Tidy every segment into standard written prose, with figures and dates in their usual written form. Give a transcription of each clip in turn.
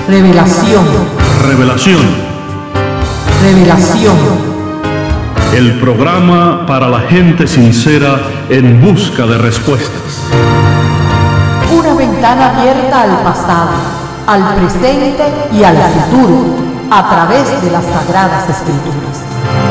Revelación. Revelación. Revelación. El programa para la gente sincera en busca de respuestas. Una ventana abierta al pasado, al presente y al futuro a través de las Sagradas Escrituras.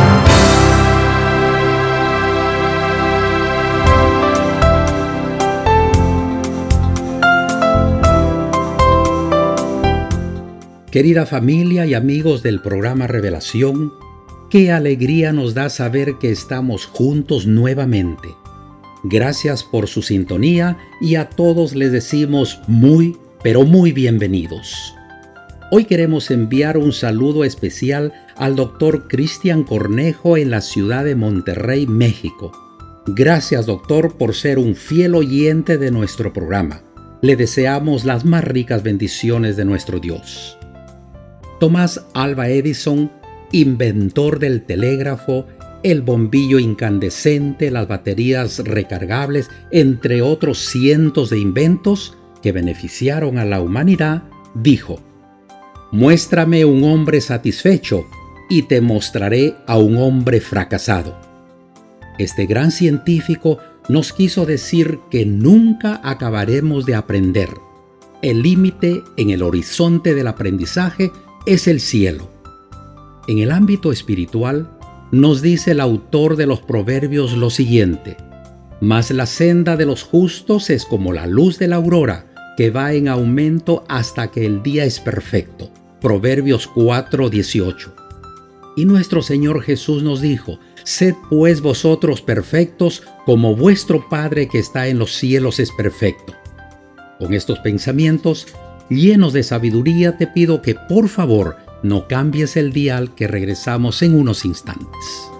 Querida familia y amigos del programa Revelación, qué alegría nos da saber que estamos juntos nuevamente. Gracias por su sintonía y a todos les decimos pero muy bienvenidos. Hoy queremos enviar un saludo especial al doctor Cristian Cornejo en la ciudad de Monterrey, México. Gracias, doctor, por ser un fiel oyente de nuestro programa. Le deseamos las más ricas bendiciones de nuestro Dios. Thomas Alva Edison, inventor del telégrafo, el bombillo incandescente, las baterías recargables, entre otros cientos de inventos que beneficiaron a la humanidad, dijo: «Muéstrame un hombre satisfecho y te mostraré a un hombre fracasado». Este gran científico nos quiso decir que nunca acabaremos de aprender. El límite en el horizonte del aprendizaje es el cielo. En el ámbito espiritual, nos dice el autor de los Proverbios lo siguiente: «Mas la senda de los justos es como la luz de la aurora, que va en aumento hasta que el día es perfecto». Proverbios 4:18. Y nuestro Señor Jesús nos dijo: «Sed pues vosotros perfectos, como vuestro Padre que está en los cielos es perfecto». Con estos pensamientos llenos de sabiduría, te pido que por favor no cambies el dial, que regresamos en unos instantes.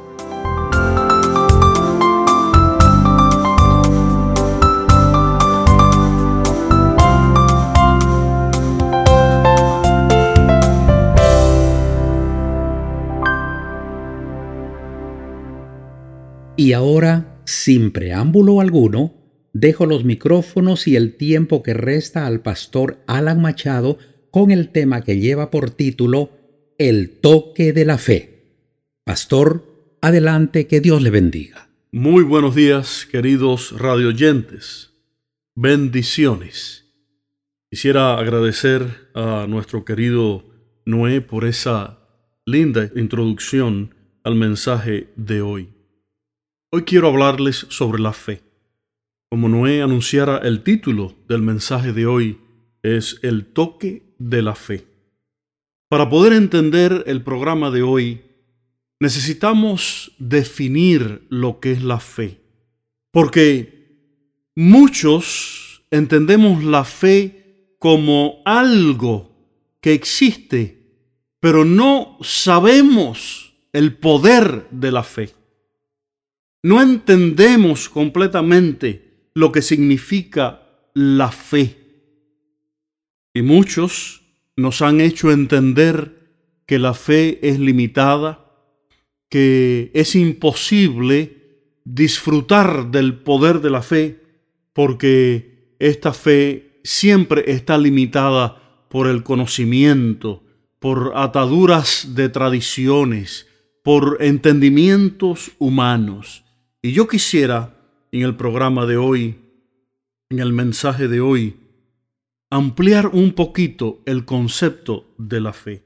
Y ahora, sin preámbulo alguno, dejo los micrófonos y el tiempo que resta al pastor Alan Machado con el tema que lleva por título El toque de la fe. Pastor, adelante, que Dios le bendiga. Muy buenos días, queridos radioyentes. Bendiciones. Quisiera agradecer a nuestro querido Noé por esa linda introducción al mensaje de hoy. Hoy quiero hablarles sobre la fe. Como Noé anunciara, el título del mensaje de hoy es El toque de la fe. Para poder entender el programa de hoy, necesitamos definir lo que es la fe. Porque muchos entendemos la fe como algo que existe, pero no sabemos el poder de la fe. No entendemos completamente lo que significa la fe. Y muchos nos han hecho entender que la fe es limitada, que es imposible disfrutar del poder de la fe, porque esta fe siempre está limitada por el conocimiento, por ataduras de tradiciones, por entendimientos humanos. Y yo quisiera, en el programa de hoy, en el mensaje de hoy, ampliar un poquito el concepto de la fe.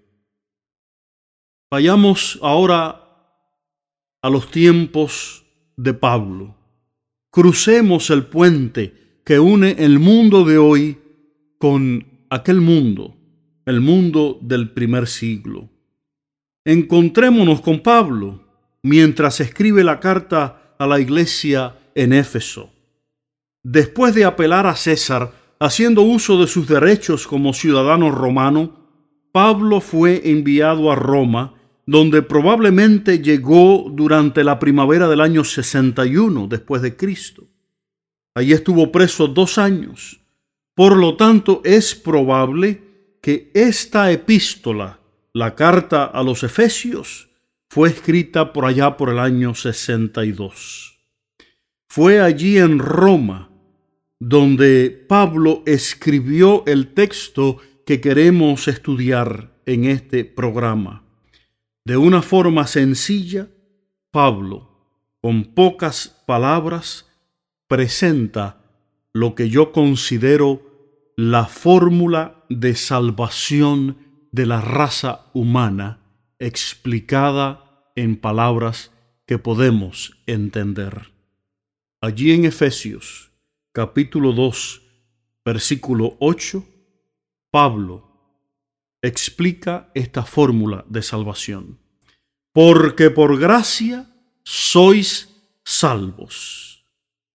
Vayamos ahora a los tiempos de Pablo. Crucemos el puente que une el mundo de hoy con aquel mundo, el mundo del primer siglo. Encontrémonos con Pablo mientras escribe la carta a la iglesia en Éfeso. Después de apelar a César, haciendo uso de sus derechos como ciudadano romano, Pablo fue enviado a Roma, donde probablemente llegó durante la primavera del año 61 después de Cristo. Allí estuvo preso 2 años. Por lo tanto, es probable que esta epístola, la carta a los Efesios, fue escrita por allá por el año 62. Fue allí en Roma donde Pablo escribió el texto que queremos estudiar en este programa. De una forma sencilla, Pablo, con pocas palabras, presenta lo que yo considero la fórmula de salvación de la raza humana, explicada en palabras que podemos entender. Allí en Efesios, capítulo 2, versículo 8, Pablo explica esta fórmula de salvación. Porque por gracia sois salvos,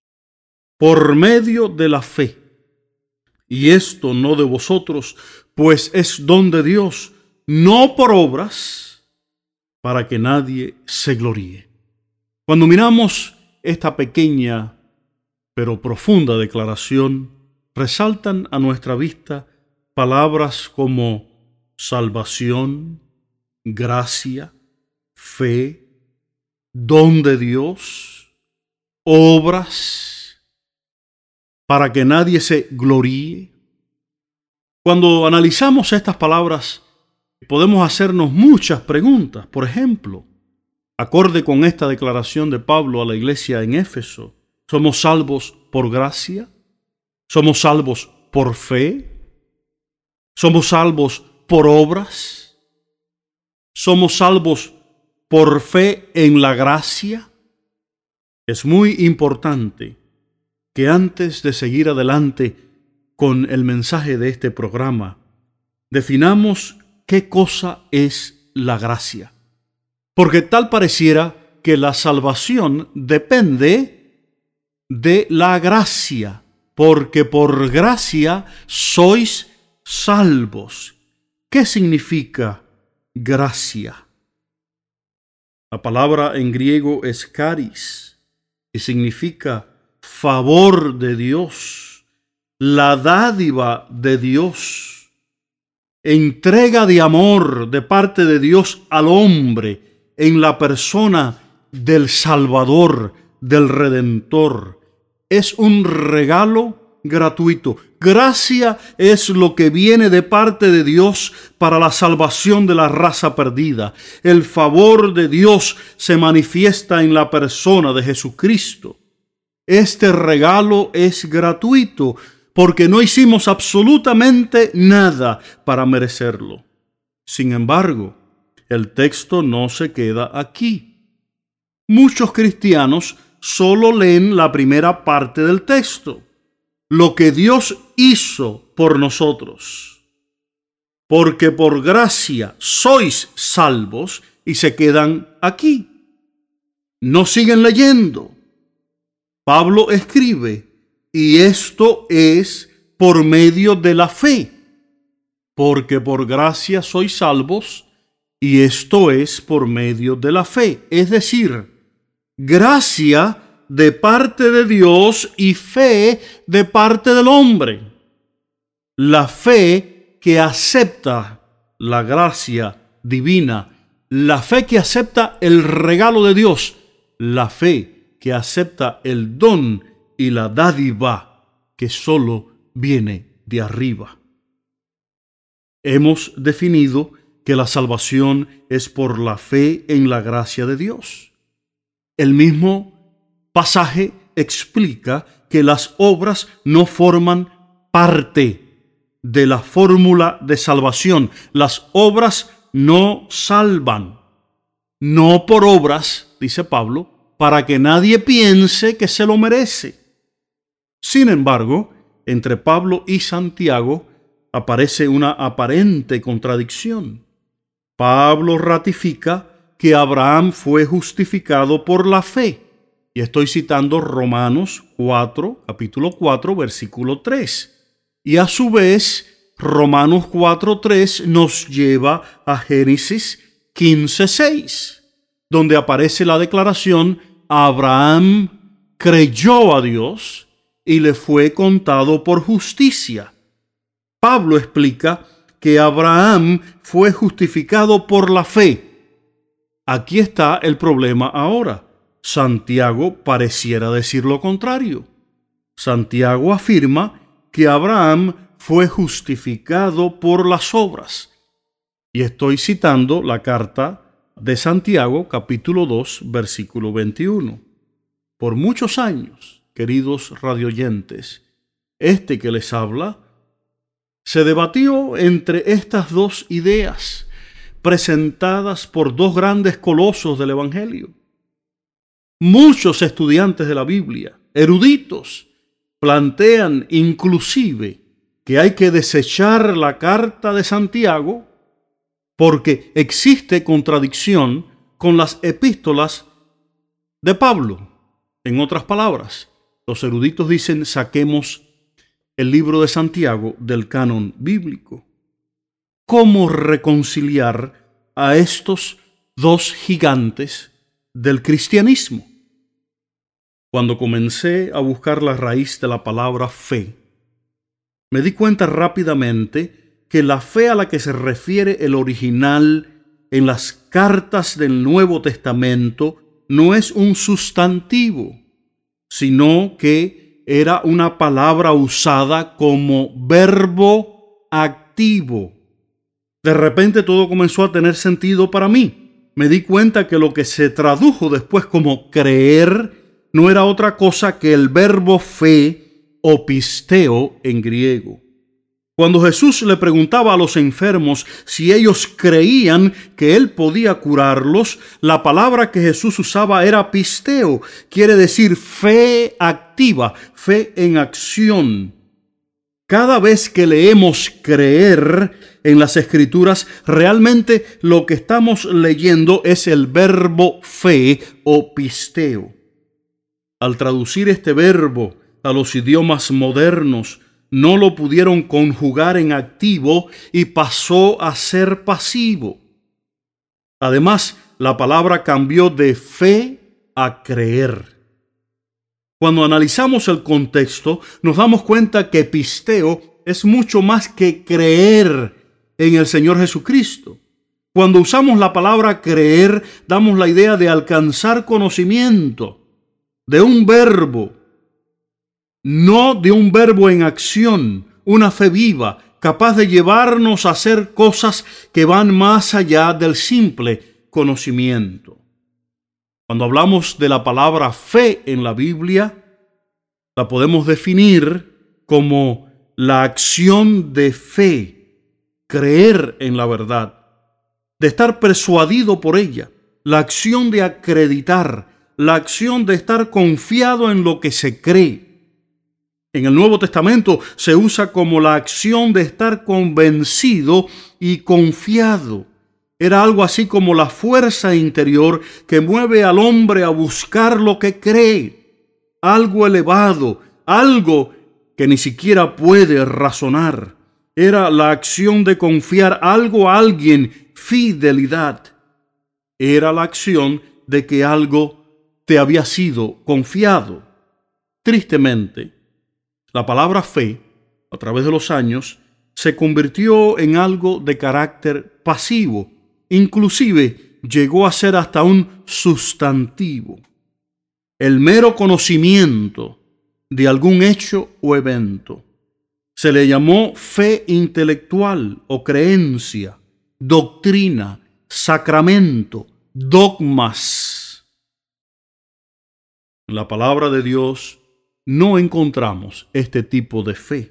por medio de la fe. Y esto no de vosotros, pues es don de Dios, no por obras, para que nadie se gloríe. Cuando miramos esta pequeña pero profunda declaración, resaltan a nuestra vista palabras como salvación, gracia, fe, don de Dios, obras, para que nadie se gloríe. Cuando analizamos estas palabras, podemos hacernos muchas preguntas. Por ejemplo, acorde con esta declaración de Pablo a la iglesia en Éfeso, ¿somos salvos por gracia? ¿Somos salvos por fe? ¿Somos salvos por obras? ¿Somos salvos por fe en la gracia? Es muy importante que antes de seguir adelante con el mensaje de este programa, definamos qué cosa es la gracia. Porque tal pareciera que la salvación depende de la gracia, porque por gracia sois salvos. ¿Qué significa gracia? La palabra en griego es charis y significa favor de Dios, la dádiva de Dios, entrega de amor de parte de Dios al hombre en la persona del Salvador, del Redentor. Es un regalo gratuito. Gracia es lo que viene de parte de Dios para la salvación de la raza perdida. El favor de Dios se manifiesta en la persona de Jesucristo. Este regalo es gratuito porque no hicimos absolutamente nada para merecerlo. Sin embargo, el texto no se queda aquí. Muchos cristianos solo leen la primera parte del texto, lo que Dios hizo por nosotros. Porque por gracia sois salvos, y se quedan aquí. No siguen leyendo. Pablo escribe, y esto es por medio de la fe. Porque por gracia sois salvos, y esto es por medio de la fe. Es decir, gracia de parte de Dios y fe de parte del hombre. La fe que acepta la gracia divina, la fe que acepta el regalo de Dios, la fe que acepta el don y la dádiva que solo viene de arriba. Hemos definido que la salvación es por la fe en la gracia de Dios. El mismo pasaje explica que las obras no forman parte de la fórmula de salvación. Las obras no salvan. No por obras, dice Pablo, para que nadie piense que se lo merece. Sin embargo, entre Pablo y Santiago aparece una aparente contradicción. Pablo ratifica que Abraham fue justificado por la fe. Y estoy citando Romanos 4, capítulo 4, versículo 3. Y a su vez, Romanos 4:3 nos lleva a Génesis 15:6, donde aparece la declaración: Abraham creyó a Dios y le fue contado por justicia. Pablo explica que Abraham fue justificado por la fe. Aquí está el problema ahora. Santiago pareciera decir lo contrario. Santiago afirma que Abraham fue justificado por las obras. Y estoy citando la carta de Santiago, capítulo 2, versículo 21. Por muchos años, queridos radioyentes, este que les habla se debatió entre estas dos ideas presentadas por dos grandes colosos del Evangelio. Muchos estudiantes de la Biblia, eruditos, plantean inclusive que hay que desechar la carta de Santiago porque existe contradicción con las epístolas de Pablo. En otras palabras, los eruditos dicen: saquemos el libro de Santiago del canon bíblico. ¿Cómo reconciliar a estos dos gigantes del cristianismo? Cuando comencé a buscar la raíz de la palabra fe, me di cuenta rápidamente que la fe a la que se refiere el original en las cartas del Nuevo Testamento no es un sustantivo, sino que era una palabra usada como verbo activo. De repente todo comenzó a tener sentido para mí. Me di cuenta que lo que se tradujo después como creer no era otra cosa que el verbo fe o pisteo en griego. Cuando Jesús le preguntaba a los enfermos si ellos creían que Él podía curarlos, la palabra que Jesús usaba era pisteo, quiere decir fe activa, fe en acción. Cada vez que leemos creer en las Escrituras, realmente lo que estamos leyendo es el verbo fe o pisteo. Al traducir este verbo a los idiomas modernos, no lo pudieron conjugar en activo y pasó a ser pasivo. Además, la palabra cambió de fe a creer. Cuando analizamos el contexto, nos damos cuenta que pisteo es mucho más que creer en el Señor Jesucristo. Cuando usamos la palabra creer, damos la idea de alcanzar conocimiento de un verbo, no de un verbo en acción, una fe viva, capaz de llevarnos a hacer cosas que van más allá del simple conocimiento. Cuando hablamos de la palabra fe en la Biblia, la podemos definir como la acción de fe, creer en la verdad, de estar persuadido por ella, la acción de acreditar, la acción de estar confiado en lo que se cree. En el Nuevo Testamento se usa como la acción de estar convencido y confiado. Era algo así como la fuerza interior que mueve al hombre a buscar lo que cree, algo elevado, algo que ni siquiera puede razonar. Era la acción de confiar algo a alguien, fidelidad. Era la acción de que algo te había sido confiado. Tristemente, la palabra fe, a través de los años, se convirtió en algo de carácter pasivo. Inclusive llegó a ser hasta un sustantivo. El mero conocimiento de algún hecho o evento. Se le llamó fe intelectual o creencia, doctrina, sacramento, dogmas. En la palabra de Dios no encontramos este tipo de fe.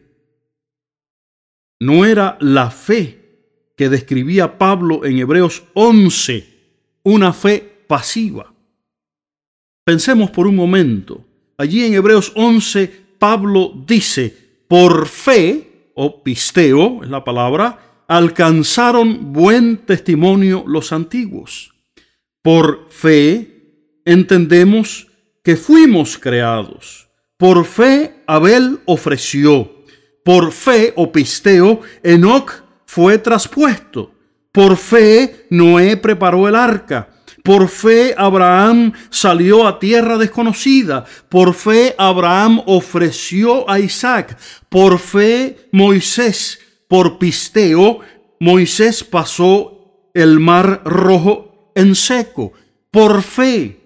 No era la fe que describía Pablo en Hebreos 11, una fe pasiva. Pensemos por un momento. Allí en Hebreos 11, Pablo dice: por fe, o pisteo es la palabra, alcanzaron buen testimonio los antiguos. Por fe entendemos que fuimos creados. Por fe Abel ofreció. Por fe o pisteo Enoc fue traspuesto. Por fe Noé preparó el arca. Por fe Abraham salió a tierra desconocida. Por fe Abraham ofreció a Isaac. Por fe Moisés. Por pisteo Moisés pasó el mar rojo en seco. Por fe.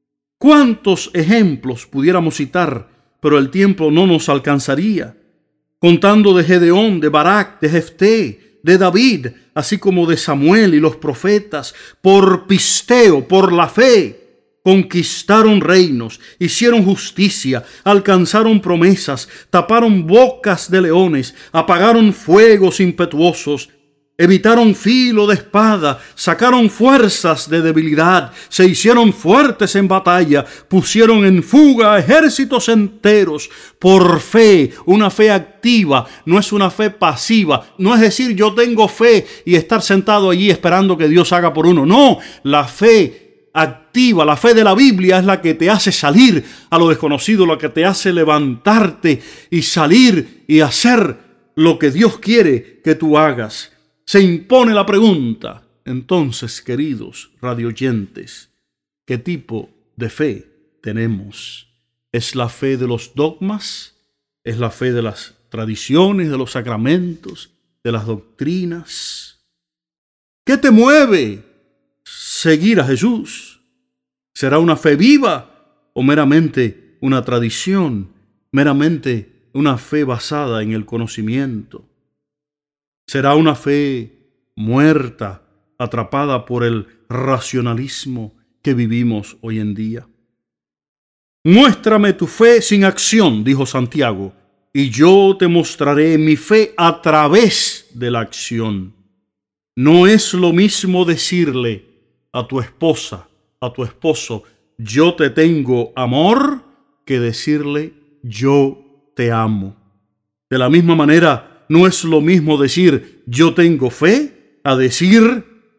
¿Cuántos ejemplos pudiéramos citar? Pero el tiempo no nos alcanzaría. contando de Gedeón, de Barak, de Jefté, de David, así como de Samuel y los profetas, por pisteo, por la fe, conquistaron reinos, hicieron justicia, alcanzaron promesas, taparon bocas de leones, apagaron fuegos impetuosos, evitaron filo de espada, sacaron fuerzas de debilidad, se hicieron fuertes en batalla, pusieron en fuga a ejércitos enteros por fe, una fe activa, no es una fe pasiva, no es decir yo tengo fe y estar sentado allí esperando que Dios haga por uno, no, la fe activa, la fe de la Biblia es la que te hace salir a lo desconocido, la que te hace levantarte y salir y hacer lo que Dios quiere que tú hagas. Se impone la pregunta, entonces, queridos radioyentes, ¿qué tipo de fe tenemos? ¿Es la fe de los dogmas? ¿Es la fe de las tradiciones, de los sacramentos, de las doctrinas? ¿Qué te mueve seguir a Jesús? ¿Será una fe viva o meramente una tradición, meramente una fe basada en el conocimiento? ¿Será una fe muerta, atrapada por el racionalismo que vivimos hoy en día? Muéstrame tu fe sin acción, dijo Santiago, y yo te mostraré mi fe a través de la acción. No es lo mismo decirle a tu esposa, a tu esposo, yo te tengo amor, que decirle yo te amo. De la misma manera, no es lo mismo decir yo tengo fe a decir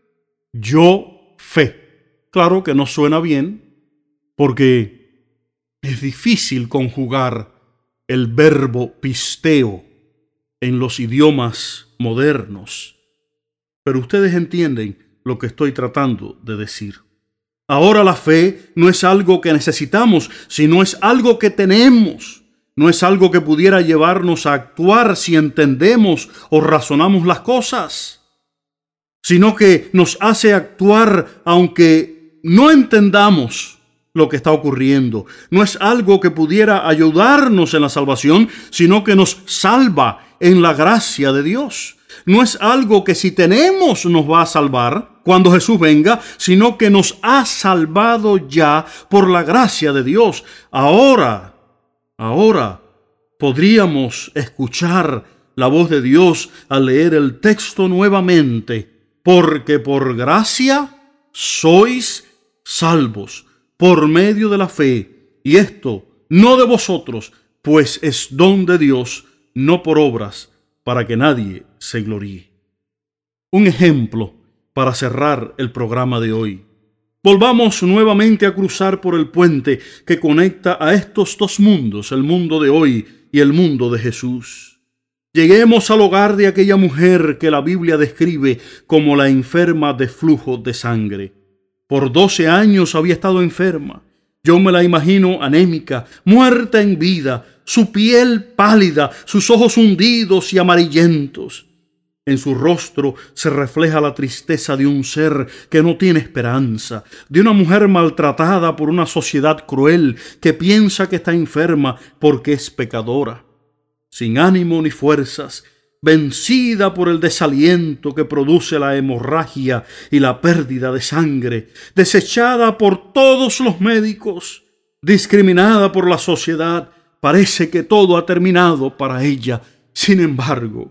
yo fe. Claro que no suena bien porque es difícil conjugar el verbo pisteo en los idiomas modernos. Pero ustedes entienden lo que estoy tratando de decir. Ahora la fe no es algo que necesitamos, sino es algo que tenemos. No es algo que pudiera llevarnos a actuar si entendemos o razonamos las cosas, sino que nos hace actuar aunque no entendamos lo que está ocurriendo. No es algo que pudiera ayudarnos en la salvación, sino que nos salva en la gracia de Dios. No es algo que si tenemos nos va a salvar cuando Jesús venga, sino que nos ha salvado ya por la gracia de Dios. Ahora podríamos escuchar la voz de Dios al leer el texto nuevamente, porque por gracia sois salvos por medio de la fe, y esto no de vosotros, pues es don de Dios, no por obras, para que nadie se gloríe. Un ejemplo para cerrar el programa de hoy. Volvamos nuevamente a cruzar por el puente que conecta a estos dos mundos, el mundo de hoy y el mundo de Jesús. Lleguemos al hogar de aquella mujer que la Biblia describe como la enferma de flujo de sangre. Por 12 años había estado enferma. Yo me la imagino anémica, muerta en vida, su piel pálida, sus ojos hundidos y amarillentos. En su rostro se refleja la tristeza de un ser que no tiene esperanza, de una mujer maltratada por una sociedad cruel que piensa que está enferma porque es pecadora, sin ánimo ni fuerzas, vencida por el desaliento que produce la hemorragia y la pérdida de sangre, desechada por todos los médicos, discriminada por la sociedad. Parece que todo ha terminado para ella. Sin embargo,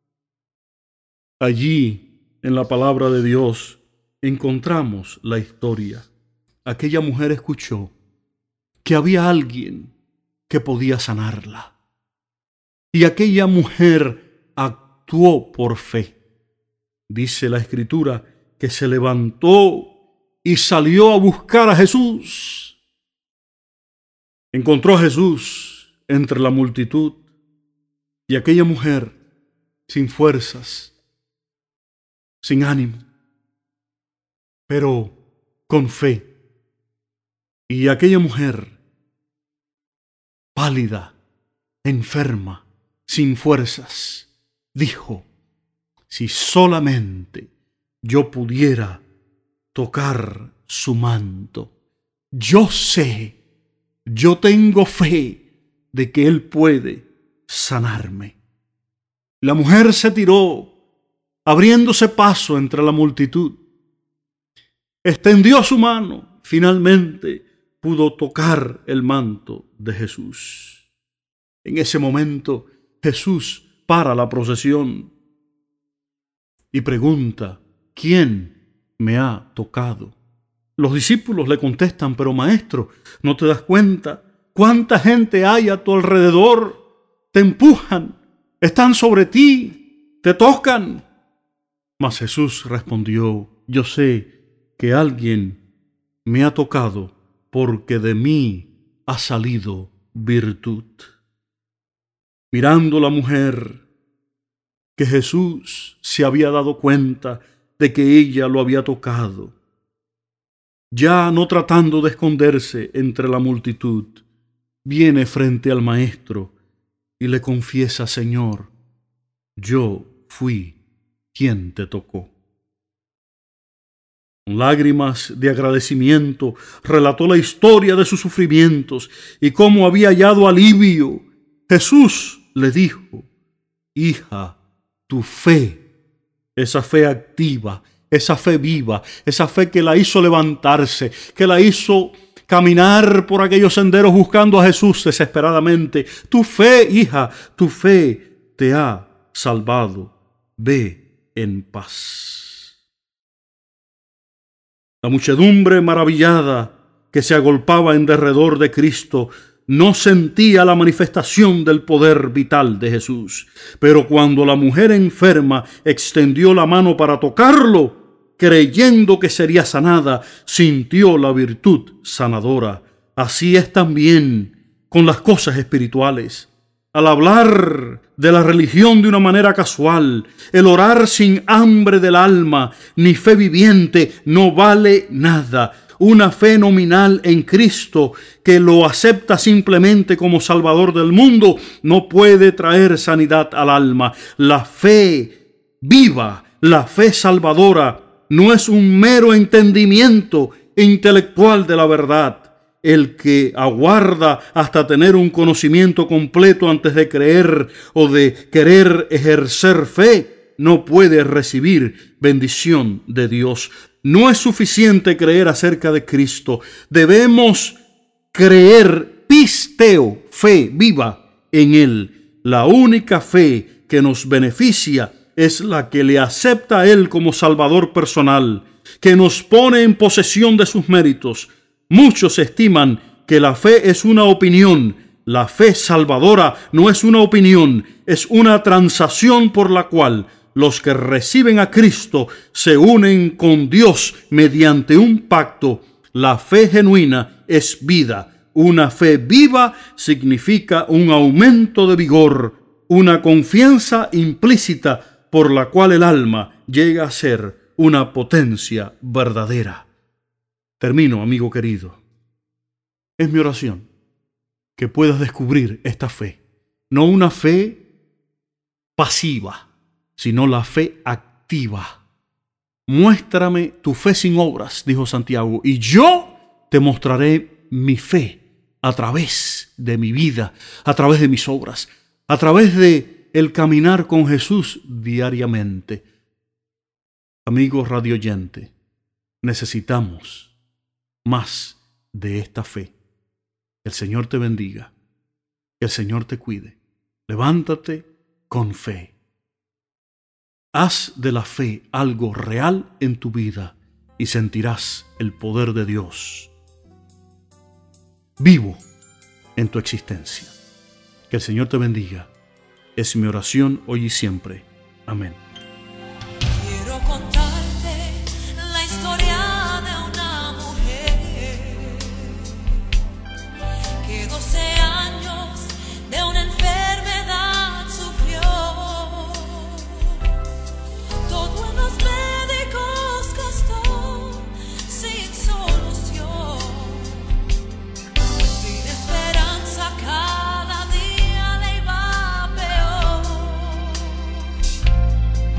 allí, en la palabra de Dios, encontramos la historia. Aquella mujer escuchó que había alguien que podía sanarla. Y aquella mujer actuó por fe. Dice la Escritura que se levantó y salió a buscar a Jesús. Encontró a Jesús entre la multitud y aquella mujer sin fuerzas, sin ánimo, pero con fe. Y aquella mujer, pálida, enferma, sin fuerzas, dijo: si solamente yo pudiera tocar su manto, yo tengo fe de que Él puede sanarme. La mujer se tiró, abriéndose paso entre la multitud. Extendió su mano, finalmente pudo tocar el manto de Jesús. En ese momento, Jesús para la procesión y pregunta: ¿quién me ha tocado? Los discípulos le contestan: pero maestro, ¿no te das cuenta cuánta gente hay a tu alrededor? Te empujan, están sobre ti, te tocan. Mas Jesús respondió: yo sé que alguien me ha tocado porque de mí ha salido virtud. Mirando la mujer, que Jesús se había dado cuenta de que ella lo había tocado, ya no tratando de esconderse entre la multitud, viene frente al maestro y le confiesa: Señor, yo fui quien te tocó. Con lágrimas de agradecimiento relató la historia de sus sufrimientos y cómo había hallado alivio. Jesús le dijo: hija, tu fe, esa fe activa, esa fe viva, esa fe que la hizo levantarse, que la hizo caminar por aquellos senderos buscando a Jesús desesperadamente. Tu fe, hija, tu fe te ha salvado. Ve en paz. La muchedumbre maravillada que se agolpaba en derredor de Cristo no sentía la manifestación del poder vital de Jesús. Pero cuando la mujer enferma extendió la mano para tocarlo, creyendo que sería sanada, sintió la virtud sanadora. Así es también con las cosas espirituales. Al hablar de la religión de una manera casual, el orar sin hambre del alma, ni fe viviente, no vale nada. Una fe nominal en Cristo que lo acepta simplemente como Salvador del mundo no puede traer sanidad al alma. La fe viva, la fe salvadora, no es un mero entendimiento intelectual de la verdad. El que aguarda hasta tener un conocimiento completo antes de creer o de querer ejercer fe, no puede recibir bendición de Dios. No es suficiente creer acerca de Cristo. Debemos creer pisteo, fe viva en Él. La única fe que nos beneficia es la que le acepta a Él como Salvador personal, que nos pone en posesión de sus méritos. Muchos estiman que la fe es una opinión. La fe salvadora no es una opinión, es una transacción por la cual los que reciben a Cristo se unen con Dios mediante un pacto. La fe genuina es vida. Una fe viva significa un aumento de vigor, una confianza implícita por la cual el alma llega a ser una potencia verdadera. Termino, amigo querido. Es mi oración que puedas descubrir esta fe. No una fe pasiva, sino la fe activa. Muéstrame tu fe sin obras, dijo Santiago, y yo te mostraré mi fe a través de mi vida, a través de mis obras, a través de el caminar con Jesús diariamente. Amigo radioyente, necesitamos más de esta fe. Que el Señor te bendiga, que el Señor te cuide. Levántate con fe. Haz de la fe algo real en tu vida y sentirás el poder de Dios vivo en tu existencia. Que el Señor te bendiga. Es mi oración hoy y siempre. Amén. Quiero contarte la historia de una mujer que 12 años de una enfermedad sufrió. Todo en los médicos gastó sin solución. Sin esperanza cada día le iba peor.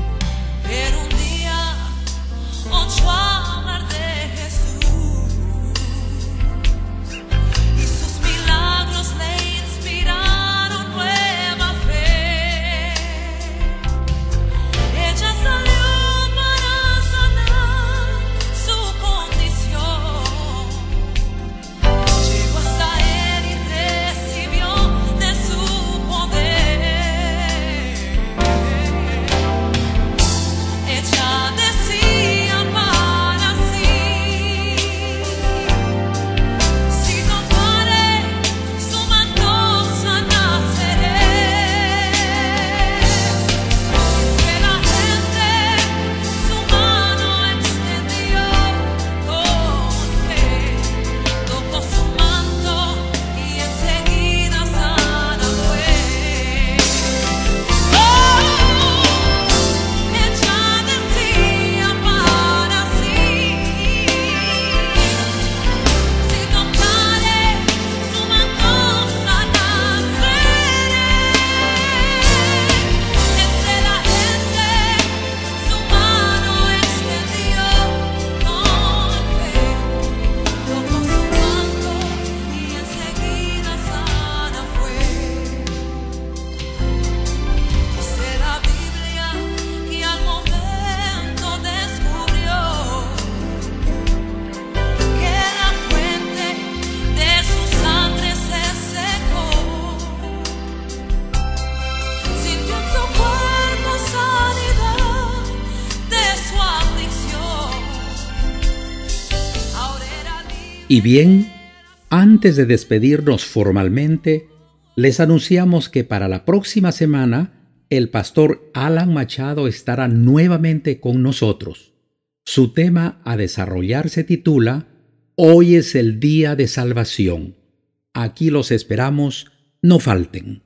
Y bien, antes de despedirnos formalmente, les anunciamos que para la próxima semana el pastor Alan Machado estará nuevamente con nosotros. Su tema a desarrollar se titula Hoy es el día de salvación. Aquí los esperamos, no falten.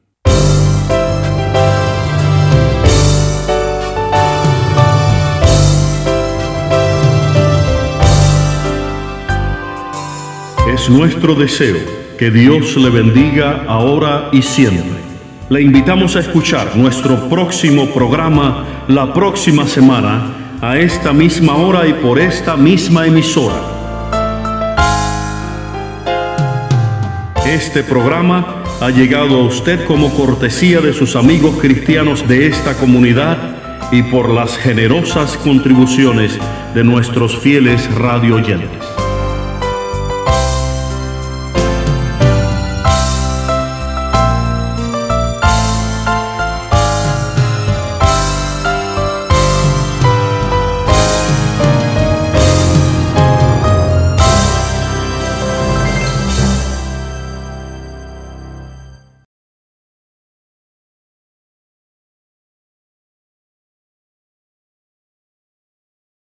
Es nuestro deseo que Dios le bendiga ahora y siempre. Le invitamos a escuchar nuestro próximo programa la próxima semana a esta misma hora y por esta misma emisora. Este programa ha llegado a usted como cortesía de sus amigos cristianos de esta comunidad y por las generosas contribuciones de nuestros fieles radioyentes.